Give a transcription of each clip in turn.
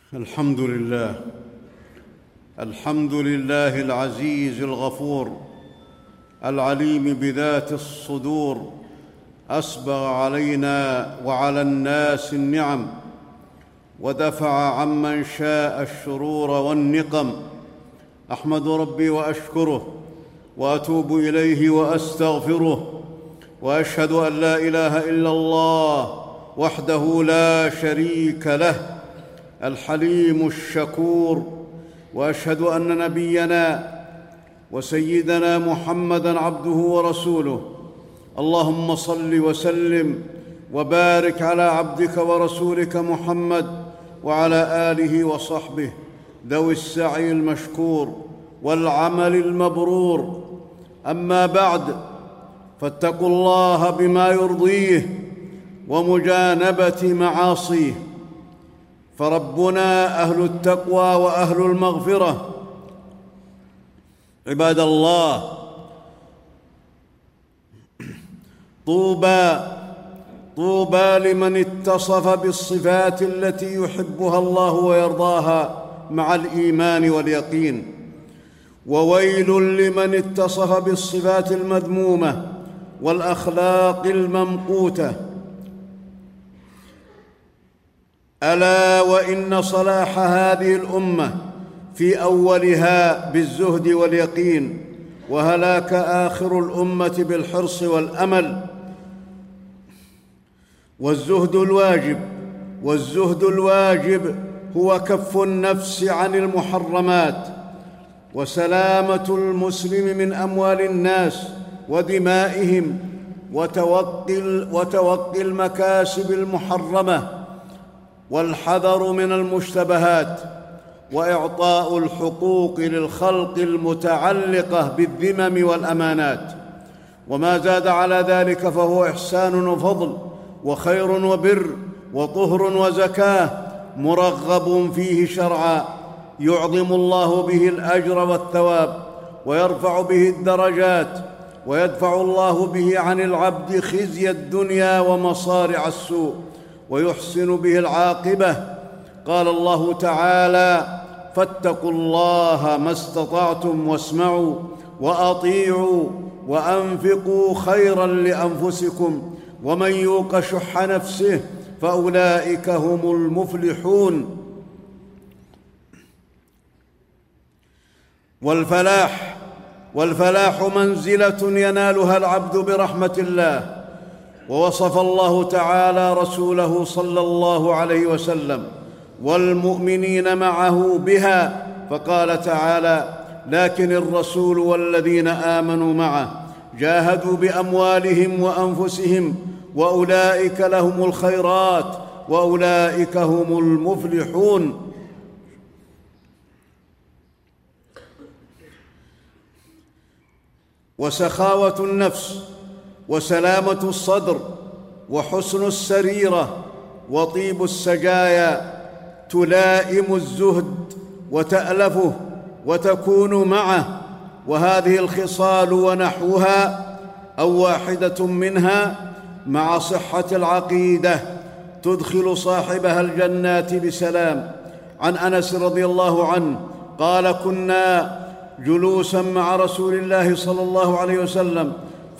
الحمد لله العزيز الغفور العليم بذات الصدور، أسبغ علينا وعلى الناس النعم، ودفع عمن شاء الشرور والنقم. أحمد ربي وأشكره وأتوب إليه وأستغفره، وأشهد أن لا إله إلا الله وحده لا شريك له الحليم الشكور، وأشهد أن نبينا وسيدنا محمدًا عبده ورسوله. اللهم صل وسلم وبارك على عبدك ورسولك محمد وعلى آله وصحبه ذوي السعي المشكور والعمل المبرور. أما بعد، فاتقوا الله بما يرضيه ومجانبة معاصيه، فربنا أهل التقوى وأهل المغفرة. عباد الله، طوبى لمن اتصف بالصفات التي يحبها الله ويرضاها مع الإيمان واليقين، وويل لمن اتصف بالصفات المذمومة والأخلاق الممقوتة. ألا وإن صلاح هذه الأمة في أولها بالزهد واليقين، وهلاك آخر الأمة بالحرص والأمل. والزهد الواجب هو كف النفس عن المحرمات، وسلامة المسلم من أموال الناس ودمائهم، وتوقي المكاسب المحرمة، والحذر من المشتبهات، وإعطاء الحقوق للخلق المتعلقة بالذمم والأمانات. وما زاد على ذلك فهو إحسان وفضل وخير وبر وطهر وزكاة مرغب فيه شرعا، يعظم الله به الأجر والثواب، ويرفع به الدرجات، ويدفع الله به عن العبد خزي الدنيا ومصارع السوء، ويحسن به العاقبة. قال الله تعالى: فاتقوا الله ما استطعتم واسمعوا وأطيعوا وأنفقوا خيرا لأنفسكم ومن يوق شح نفسه فأولئك هم المفلحون. والفلاح منزلة ينالها العبد برحمة الله، ووصف الله تعالى رسوله صلى الله عليه وسلم والمؤمنين معه بها، فقال تعالى: لكن الرسول والذين آمنوا معه جاهدوا بأموالهم وأنفسهم وأولئك لهم الخيرات وأولئك هم المفلحون. وسخاوة النفس وسلامة الصدر وحسن السريرة وطيب السجايا تلائم الزهد وتألفه وتكون معه، وهذه الخصال ونحوها أو واحدة منها مع صحة العقيدة تدخل صاحبها الجنات بسلام. عن أنس رضي الله عنه قال: كنا جلوسا مع رسول الله صلى الله عليه وسلم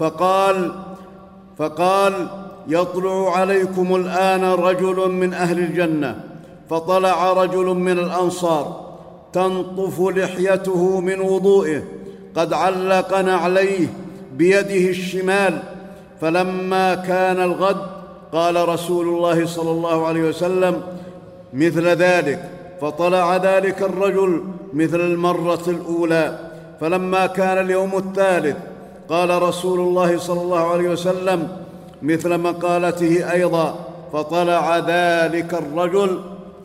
فقال: يطلع عليكم الآن رجل من أهل الجنة. فطلع رجل من الأنصار تنطف لحيته من وضوئه، قد علق نعليه بيده الشمال. فلما كان الغد قال رسول الله صلى الله عليه وسلم مثل ذلك، فطلع ذلك الرجل مثل المرة الأولى. فلما كان اليوم الثالث قال رسول الله صلى الله عليه وسلم مثل مقالته أيضا، فطلع ذلك الرجل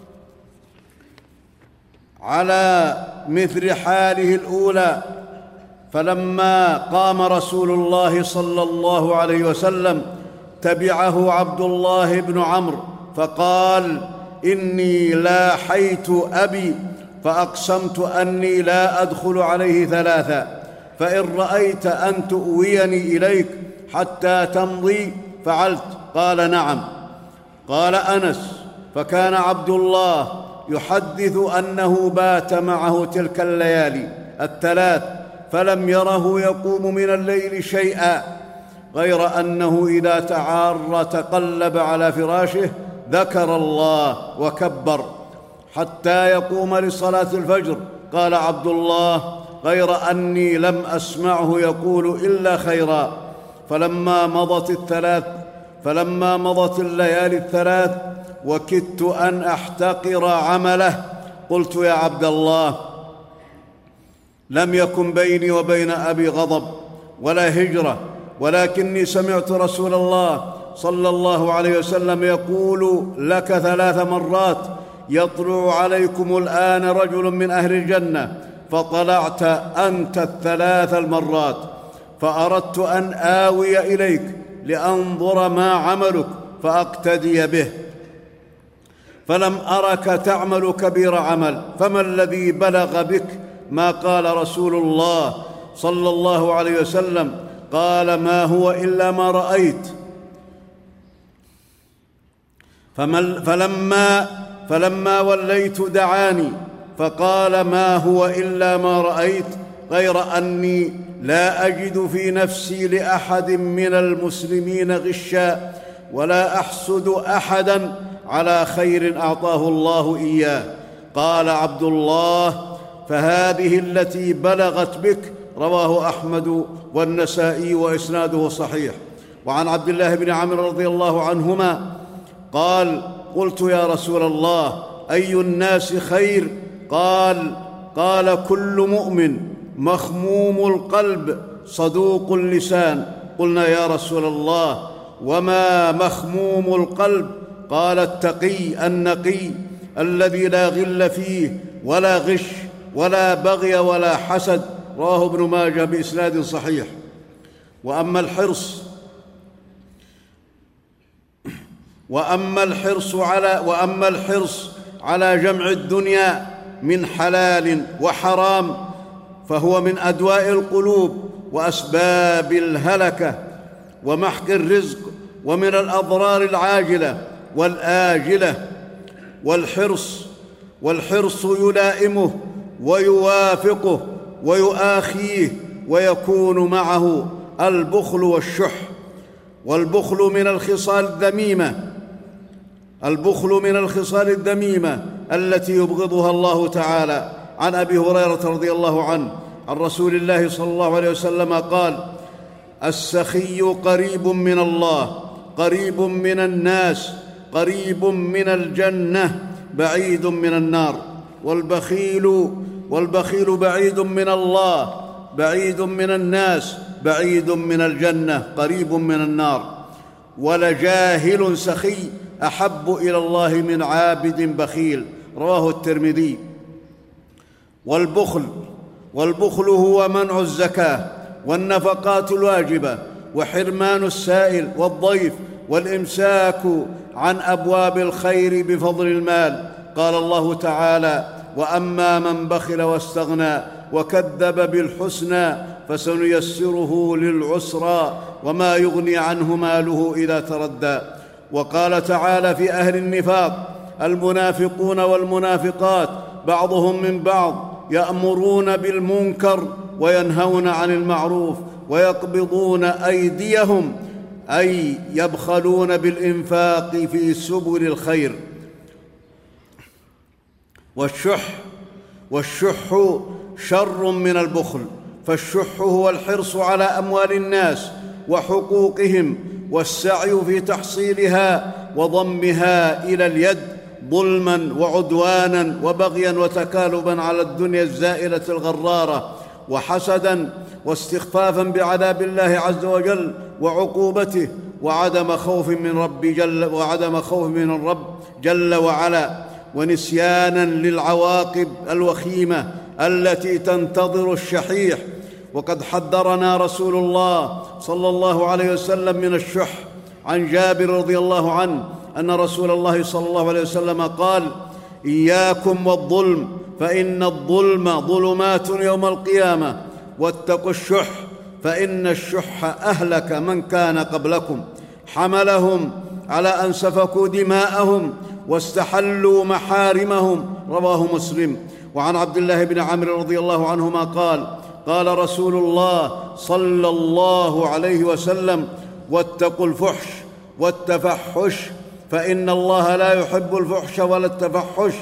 على مثل حاله الأولى. فلما قام رسول الله صلى الله عليه وسلم تبعه عبد الله بن عمرو فقال: إني لاحيت أبي فأقسمت أني لا أدخل عليه ثلاثا، فإن رأيت أن تؤويني إليك حتى تمضي فعلت. قال: نعم. قال أنس: فكان عبد الله يحدث أنه بات معه تلك الليالي الثلاث فلم يره يقوم من الليل شيئا، غير أنه إذا تعار تقلب على فراشه ذكر الله وكبر حتى يقوم لصلاة الفجر. قال عبد الله: غير أني لم أسمعه يقول إلا خيرا. فلما مضت الليالي الثلاث وكدت أن أحتقر عمله، قلت: يا عبد الله، لم يكن بيني وبين أبي غضب ولا هجرة، ولكني سمعت رسول الله صلى الله عليه وسلم يقول لك 3 مرات: يطلع عليكم الآن رجل من أهل الجنة، فطلعت أنت 3 المرات، فأردت أن آوي إليك لأنظر ما عملك فأقتدي به، فلم أرك تعمل كبير عمل، فما الذي بلغ بك ما قال رسول الله صلى الله عليه وسلم؟ قال: ما هو إلا ما رأيت. فلما وليت دعاني فقال: ما هو إلا ما رأيت، غير أني لا أجد في نفسي لأحد من المسلمين غشا، ولا أحسد أحدا على خير أعطاه الله إياه. قال عبد الله: فهذه التي بلغت بك. رواه أحمد والنسائي وإسناده صحيح. وعن عبد الله بن عمرو رضي الله عنهما قال: قلت: يا رسول الله، أي الناس خير؟ قال: كل مؤمن مخموم القلب صدوق اللسان. قلنا: يا رسول الله، وما مخموم القلب؟ قال: التقي النقي الذي لا غل فيه ولا غش ولا بغي ولا حسد. رواه ابن ماجه بإسناد صحيح. وأما الحرص على جمع الدنيا من حلال وحرام فهو من أدواء القلوب وأسباب الهلكة ومحق الرزق، ومن الأضرار العاجلة والآجلة. والحرص يلائمه ويوافقه ويؤاخيه، ويكون معه البخل والشح. والبخل من الخصال الذميمة التي يبغضها الله تعالى. عن أبي هريرة رضي الله عنه عن رسول الله صلى الله عليه وسلم قال: السخي قريب من الله، قريب من الناس، قريب من الجنة، بعيد من النار. والبخيل بعيد من الله، بعيد من الناس، بعيد من الجنة، قريب من النار. ولجاهل سخي أحب إلى الله من عابد بخيل. رواه الترمذي. والبخل هو منع الزكاة والنفقات الواجبة، وحرمان السائل والضيف، والإمساك عن أبواب الخير بفضل المال. قال الله تعالى: وأما من بخل واستغنى وكذب بالحسنى فسنيسره للعسرى وما يغني عنه ماله إذا تردى. وقال تعالى في أهل النفاق: المنافقون والمنافقات بعضهم من بعض يأمرون بالمنكر وينهون عن المعروف ويقبضون أيديهم، أي يبخلون بالإنفاق في سبل الخير. والشح شر من البخل، فالشح هو الحرص على أموال الناس وحقوقهم والسعي في تحصيلها وضمها إلى اليد ظلما وعدوانا وبغيا وتكالبا على الدنيا الزائلة الغرارة، وحسدا واستخفافا بعذاب الله عز وجل وعقوبته، وعدم خوف من الرب جل وعلا، ونسيانا للعواقب الوخيمة التي تنتظر الشحيح. وقد حذرنا رسول الله صلى الله عليه وسلم من الشح. عن جابر رضي الله عنه أن رسول الله صلى الله عليه وسلم قال: إياكم والظلم، فإن الظلم ظلمات يوم القيامة، واتقوا الشح، فإن الشح أهلك من كان قبلكم، حملهم على أن سفكوا دماءهم واستحلوا محارمهم. رواه مسلم. وعن عبد الله بن عمرو رضي الله عنهما قال: قال رسول الله صلى الله عليه وسلم: واتقوا الفحش والتفحش، فإن الله لا يحب الفحش ولا التفحش،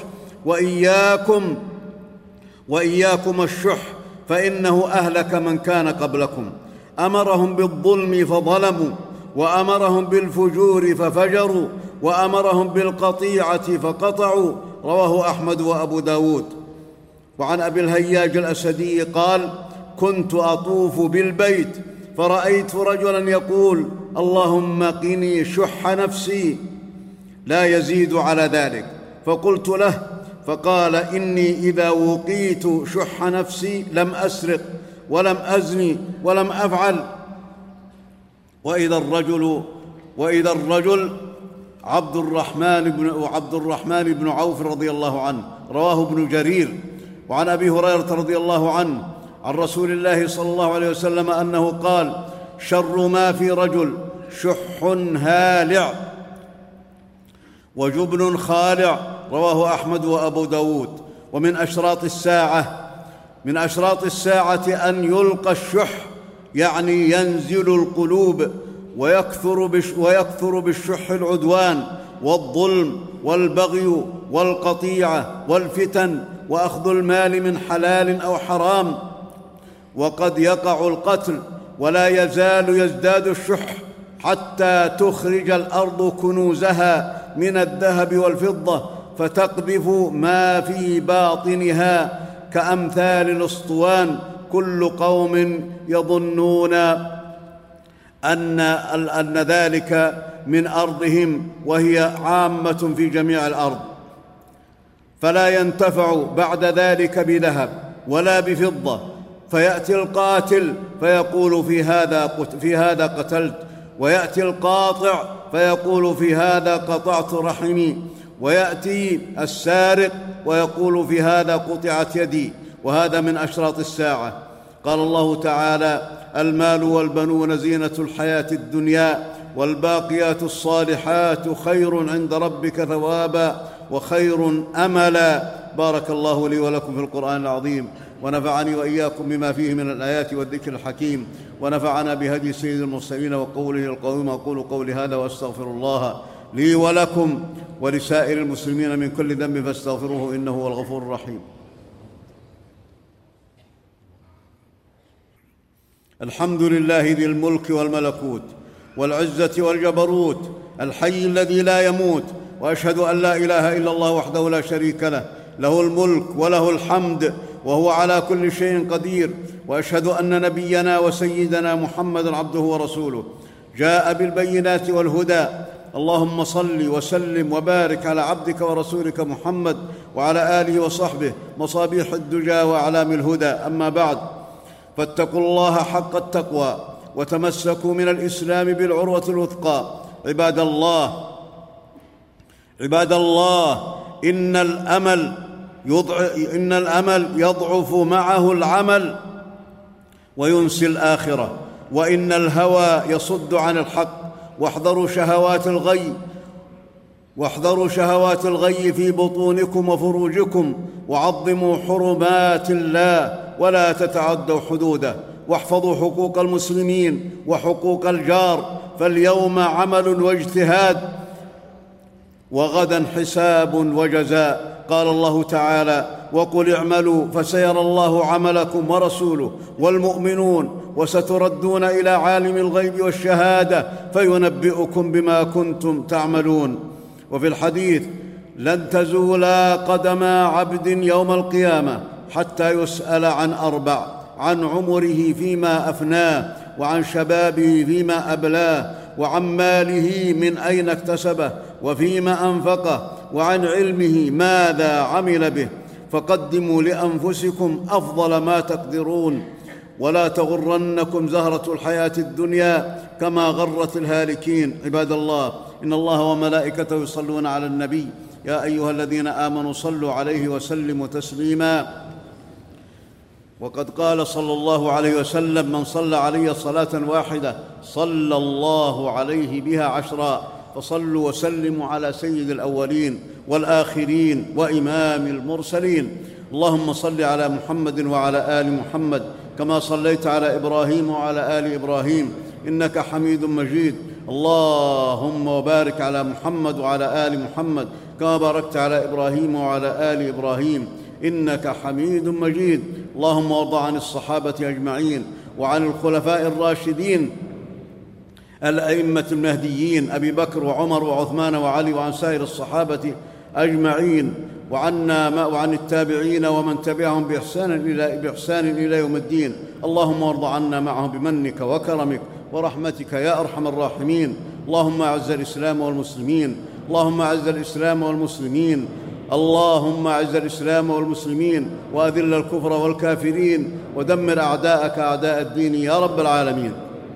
وإياكم الشح، فإنه أهلك من كان قبلكم. أمرهم بالظلم فظلموا، وأمرهم بالفجور ففجروا، وأمرهم بالقطيعة فقطعوا. رواه أحمد وأبو داود. وعن أبي الهياج الأسدي قال: كنت أطوف بالبيت فرأيت رجلا يقول: اللهم قني شح نفسي، لا يزيد على ذلك. فقلت له، فقال: إني إذا وقيت شح نفسي لم أسرق ولم أزني ولم أفعل. وإذا الرجل عبد الرحمن بن عوف رضي الله عنه. رواه ابن جرير. وعن أبي هريرة رضي الله عنه عن رسول الله صلى الله عليه وسلم أنه قال: شر ما في رجل شح هالع وجبن خالع. رواه أحمد وأبو داود. ومن أشراط الساعة أن يلقى الشح، يعني ينزل القلوب، ويكثر بالشح العدوان والظلم والبغي والقطيعة والفتن وأخذ المال من حلال أو حرام. وقد يقع القتل، ولا يزال يزداد الشح حتى تخرج الأرض كنوزها من الذهب والفضة فتقذف ما في باطنها كأمثال الأسطوان، كل قوم يظنون أن ذلك من أرضهم، وهي عامة في جميع الأرض. فلا ينتفع بعد ذلك بذهب ولا بفضة، فيأتي القاتل فيقول: في هذا قتلت، ويأتي القاطع فيقول: في هذا قطعت رحمي، ويأتي السارق ويقول: في هذا قطعت يدي. وهذا من أشراط الساعة. قال الله تعالى: المال والبنون زينة الحياة الدنيا، والباقيات الصالحات خير عند ربك ثوابا وخير أملا. بارك الله لي ولكم في القرآن العظيم، ونفعني وإياكم بما فيه من الآيات والذكر الحكيم، ونفعنا بهدي سيد المرسلين وقوله القويم. أقول قولي هذا وأستغفر الله لي ولكم ولسائر المسلمين من كل ذنب فاستغفروه، إنه هو الغفور الرحيم. الحمد لله ذي الملك والملكوت والعزة والجبروت، الحي الذي لا يموت، وأشهد أن لا إله إلا الله وحده لا شريك له، له الملك وله الحمد، وهو على كل شيء قدير. وأشهد أن نبينا وسيدنا محمدًا عبده ورسوله، جاء بالبينات والهدى. اللهم صل وسلم وبارك على عبدك ورسولك محمد وعلى آله وصحبه مصابيح الدجى وأعلام الهدى. أما بعد، فاتقوا الله حق التقوى، وتمسكوا من الإسلام بالعروة الوثقى. عباد الله، إن الأمل يضعف معه العمل وينسي الآخرة، وإن الهوى يصد عن الحق. واحذروا شهوات الغي في بطونكم وفروجكم، وعظموا حرمات الله ولا تتعدوا حدوده، واحفظوا حقوق المسلمين وحقوق الجار، فاليوم عمل واجتهاد، وغدا حساب وجزاء. قال الله تعالى: وقل اعملوا فسيرى الله عملكم ورسوله والمؤمنون، وستردون إلى عالم الغيب والشهادة فينبئكم بما كنتم تعملون. وفي الحديث: لن تزولا قدما عبد يوم القيامة حتى يسأل عن أربع: عن عمره فيما أفناه، وعن شبابه فيما أبلاه، وعن ماله من أين اكتسبه وفيما أنفقه، وعن علمه ماذا عمل به. فقدموا لأنفسكم أفضل ما تقدرون، ولا تغرنكم زهرة الحياة الدنيا كما غرت الهالكين. عباد الله، إن الله وملائكته يصلون على النبي، يا أيها الذين آمنوا صلوا عليه وسلموا تسليما. وقد قال صلى الله عليه وسلم: من صلى علي صلاة واحدة صلى الله عليه بها 10. فصلوا وسلموا على سيد الأولين والآخرين وإمام المرسلين. اللهم صل على محمد وعلى آل محمد كما صليت على إبراهيم وعلى آل إبراهيم إنك حميد مجيد. اللهم وبارك على محمد وعلى آل محمد كما باركت على إبراهيم وعلى آل إبراهيم إنك حميد مجيد. اللهم وارض عن الصحابة أجمعين وعن الخلفاء الراشدين الأئمة المهديين أبي بكر وعمر وعثمان وعلي وعن سائر الصحابة أجمعين وعن التابعين ومن تبعهم بإحسان إلى يوم الدين. اللهم وارض عنا معهم بمنك وكرمك ورحمتك يا أرحم الراحمين. اللهم أعز الإسلام والمسلمين، اللهم أعز الإسلام والمسلمين، اللهم أعز الإسلام والمسلمين وأذل الكفر والكافرين ودمر أعداءك أعداء الدين يا رب العالمين.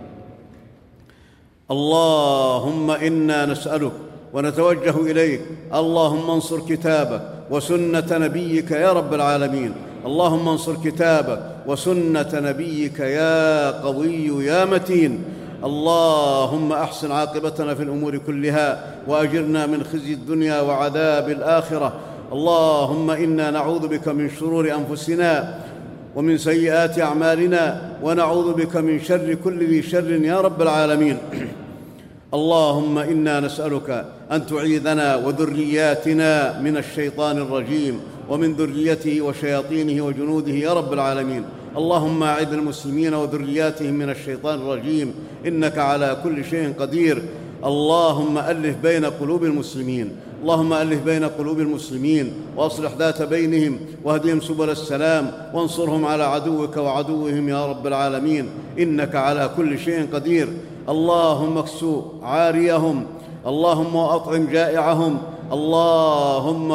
اللهم إنا نسألك ونتوجه إليك، اللهم انصر كتابك وسنة نبيك يا رب العالمين. اللهم انصر كتابك وسنة نبيك يا قوي يا متين. اللهم أحسن عاقبتنا في الأمور كلها وأجرنا من خزي الدنيا وعذاب الآخرة. اللهم إنا نعوذ بك من شرور أنفسنا ومن سيئات أعمالنا ونعوذ بك من شر كل ذي شر يا رب العالمين. اللهم إنا نسألك أن تعيذنا وذرياتنا من الشيطان الرجيم ومن ذريته وشياطينه وجنوده يا رب العالمين. اللهم أعذ المسلمين وذرياتهم من الشيطان الرجيم إنك على كل شيء قدير. اللهم ألف بين قلوب المسلمين، اللهم ألف بين قلوب المسلمين وأصلح ذات بينهم واهدهم سبل السلام وانصرهم على عدوك وعدوهم يا رب العالمين إنك على كل شيء قدير. اللهم اكسو عاريهم، اللهم وأطعم جائعهم، اللهم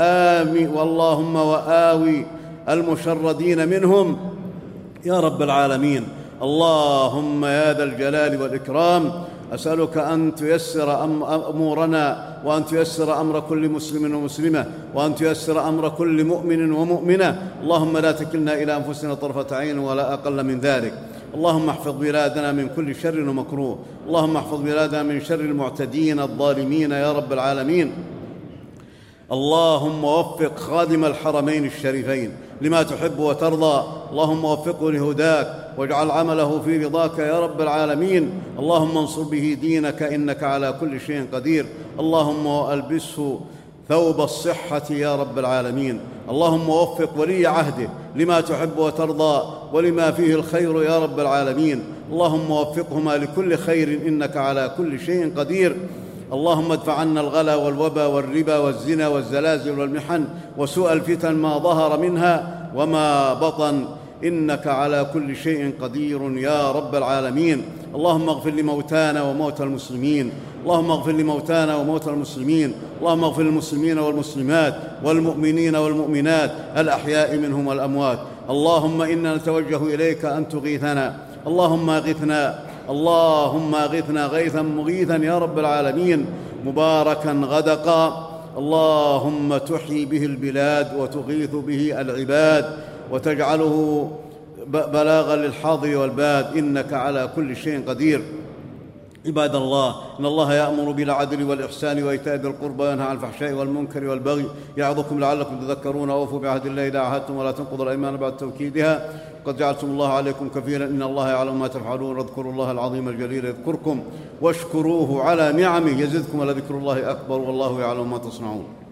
وآوي المشردين منهم يا رب العالمين. اللهم يا ذا الجلال والإكرام أسألك أن تيسر أمورنا وأن تيسر أمر كل مسلم ومسلمة وأن تيسر أمر كل مؤمن ومؤمنة. اللهم لا تكلنا إلى أنفسنا طرفة عين ولا أقل من ذلك. اللهم احفظ بلادنا من كل شر ومكروه، اللهم احفظ بلادنا من شر المعتدين الظالمين يا رب العالمين. اللهم وفق خادم الحرمين الشريفين لما تحب وترضى، اللهم وفقه لهداك واجعل عمله في رضاك يا رب العالمين. اللهم انصر به دينك إنك على كل شيء قدير. اللهم ألبسه ثوب الصحة يا رب العالمين. اللهم وفق ولي عهده لما تحب وترضى ولما فيه الخير يا رب العالمين. اللهم وفقهما لكل خير إنك على كل شيء قدير. اللهم ادفع عنا الغلا والوبا والربا والزنا والزلازل والمحن وسوء الفتن ما ظهر منها وما بطن إنك على كل شيء قدير يا رب العالمين. اللهم اغفر لموتانا وموتى المسلمين، اللهم اغفر لموتانا وموتى المسلمين، اللهم اغفر للمسلمين والمسلمات والمؤمنين والمؤمنات الأحياء منهم والأموات. اللهم إنا نتوجه إليك أن تغيثنا، اللهم أغثنا، اللهم أغثنا غيثا مغيثا يا رب العالمين مباركا غدقا. اللهم تحيي به البلاد وتغيث به العباد وتجعله بلاغا للحاضر والباد إنك على كل شيء قدير. عباد الله، إن الله يأمر بالعدل والإحسان وإيتاء ذي القربى وينهى عن الفحشاء والمنكر والبغي يعظكم لعلكم تذكرون. أوفوا بعهد الله إذا عاهدتم ولا تنقضوا الأيمان بعد توكيدها قد جعلتم الله عليكم كفيلا إن الله يعلم ما تفعلون. واذكروا الله العظيم الجليل يذكركم واشكروه على نعمه يزدكم ولذكر الله أكبر والله يعلم ما تصنعون.